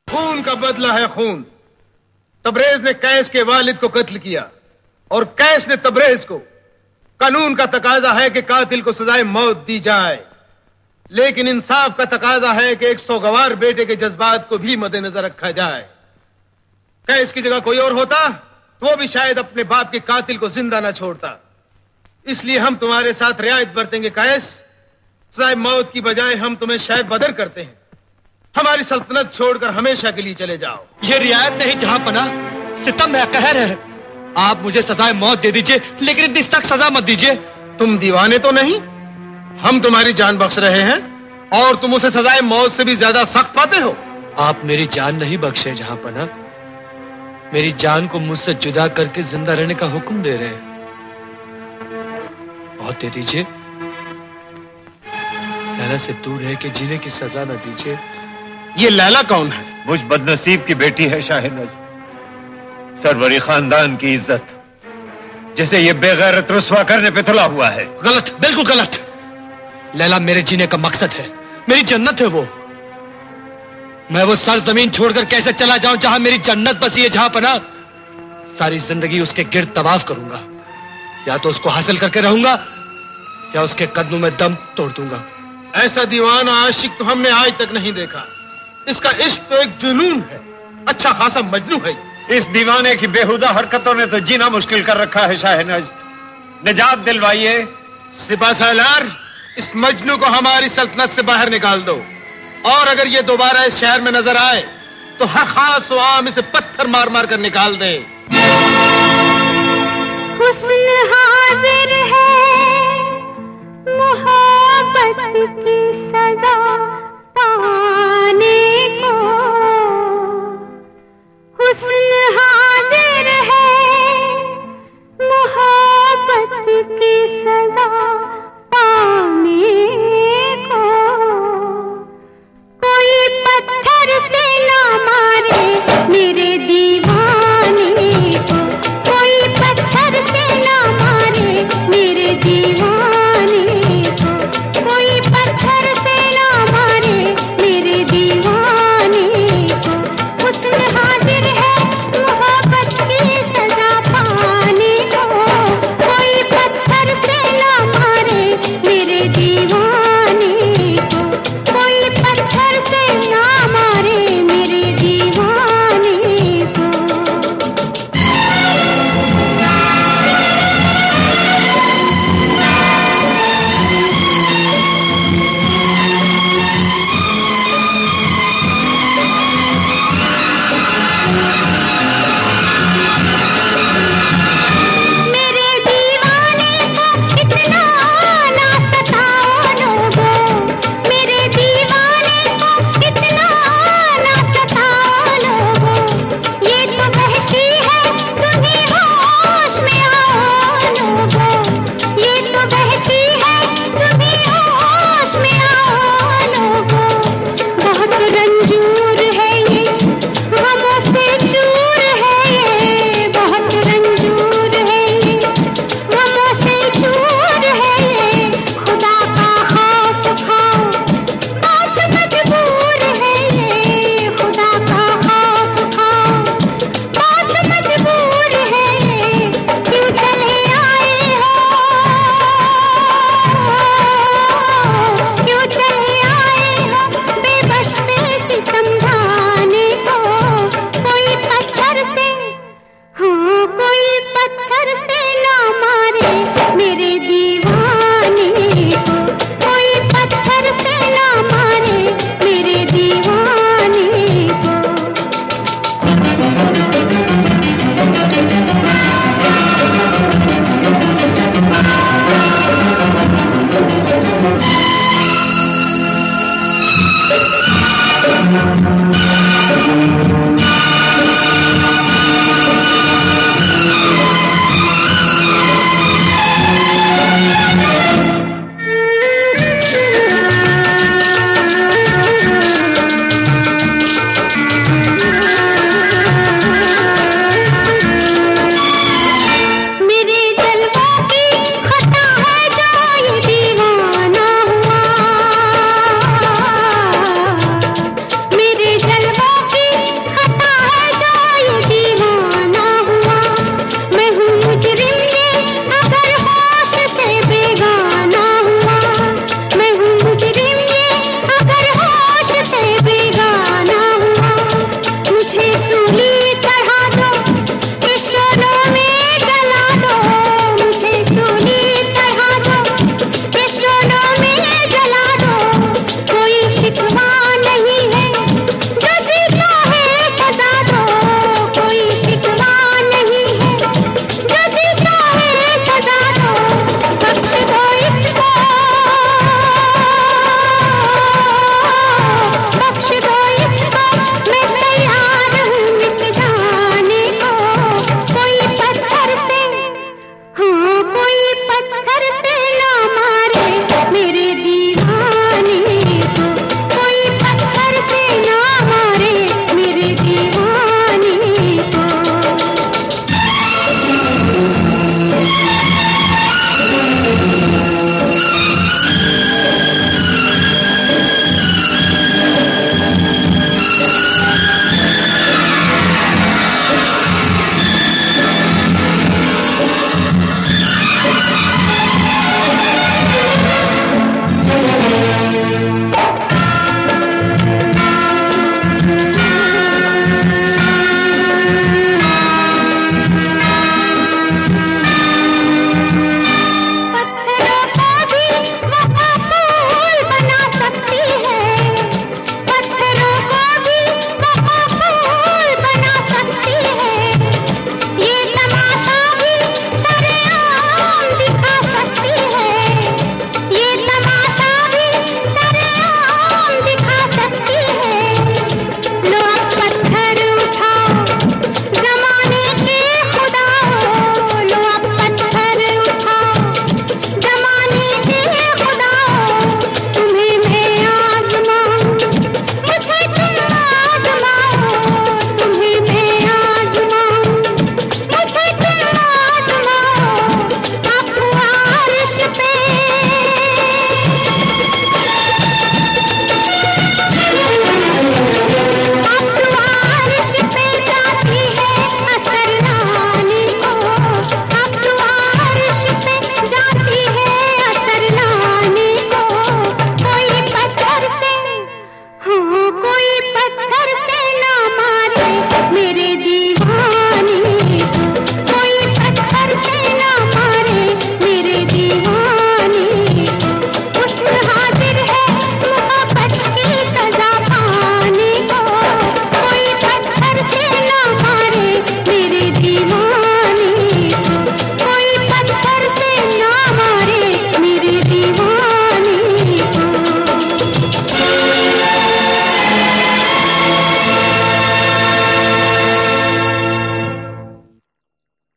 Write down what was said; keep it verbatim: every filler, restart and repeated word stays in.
खून का बदला है खून। तबरेज ने कैस के वालिद को कत्ल किया और कैस ने तबरेज को। कानून का तकाजा है कि कातिल को सजाए मौत दी जाए, लेकिन इंसाफ का तकाजा है कि एक सौगवार बेटे के जज्बात को भी मद्देनजर रखा जाए। कैस की जगह कोई और होता तो वो भी शायद अपने बाप के कातिल को जिंदा न छोड़ता। इसलिए हम तुम्हारे साथ रियायत बरतेंगे कैस। सजाए मौत की बजाय हम तुम्हें शायद बदर करते हैं। हमारी सल्तनत छोड़कर हमेशा के लिए चले जाओ। ये रियायत नहीं जहां पना, सितम है, कहर है। आप मुझे सजाए मौत दे दीजिए, लेकिन इतनी सख्त सजा मत दीजिए। तुम दीवाने तो नहीं? हम तुम्हारी जान बख्श रहे हैं और तुम उसे सजाए मौत से भी ज्यादा सख्त पाते हो। आप मेरी जान नहीं बख्शे जहां पना, मेरी जान को मुझसे जुदा करके जिंदा रहने का हुक्म दे रहे हैं। मौत दे दीजिए, लैला से दूर है कि जीने की सजा न दीजिए। ये लैला कौन है? मुझ बदनसीब की बेटी है शाह-ए-नज़्र, सरवरी खानदान की इज्जत, जिसे ये बेगैरत रुस्वा करने पे तुला हुआ है। गलत, बिल्कुल गलत। लैला मेरे जीने का मकसद है, मेरी जन्नत है वो। मैं वो सर जमीन छोड़कर कैसे चला जाऊं जहां मेरी जन्नत बसी है जहां पना। सारी जिंदगी उसके गिर्द तवाफ करूंगा, या तो उसको हासिल करके रहूंगा या उसके कदमों में दम तोड़ दूंगा। ऐसा दीवाना आशिक तो हमने आज तक नहीं देखा। इसका इश्क तो एक जुनून है, अच्छा खासा मजनू है। इस दीवाने की बेहुदा हरकतों ने तो जीना मुश्किल कर रखा है शाह-ए-नज़्र। निजात दिलवाइए। सिपा सालार, इस मजनू को हमारी सल्तनत से बाहर निकाल दो, और अगर ये दोबारा इस शहर में नजर आए तो हर खास व आम इसे पत्थर मार मार कर निकाल दे। हुस्न हाजिर है मोहब्बत की सजा पाने को, हुस्न हाजिर है मोहब्बत की सजा पाने को। कोई पत्थर से ना मारे मेरे दीवाने को, कोई पत्थर से ना मारे मेरे दीवाने को, कोई पत्थर से ना मारे मेरे दीवाने को। हुस्न हाजिर है मोहब्बत की सजा पाने को, कोई पत्थर से ना मारे मेरे दीवाने को, कोई पत्थर से ना मारे मेरे दीवाने को। मेरे दीवाने को इतना ना सताओ लोगों, मेरे दीवाने को इतना ना सताओ लोगों। ये तो वहशी है, तुम्हें होश में आओ लोगों। ये तो वहशी है, तुम्हें होश में आओ लोगों। बहुत रंजूर है ये, गमों से चूर है ये, बहुत रंजूर है ये, गमों से चूर है ये। खुदा का खौफ खाओ, बहुत मजबूर है ये, खुदा का खौफ खाओ, बहुत मजबूर है ये। क्यों चले आए हो, क्यों चले आए हो बेबस से समझाने को। कोई पत्थर से, हाँ कोई पत्थर से ना मारे मेरे दीवाने को, कोई पत्थर से ना मारे मेरे दीवाने को।